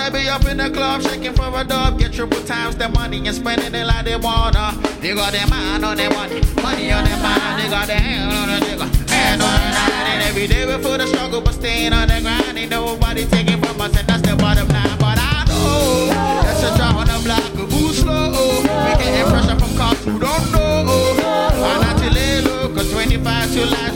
might be up in the club shaking for a dub. Get triple times their money and spending it like they wanna. They got their mind on their money, money on their mind. They got their hand on the jigger, hand on the line. And every day we feel the struggle, but staying on the grind. Ain't nobody taking from us, and that's the bottom line. But I know that's a drop on the block, a move slow. We getting pressure from cops who don't know. Why not till they look, cause 25 to life.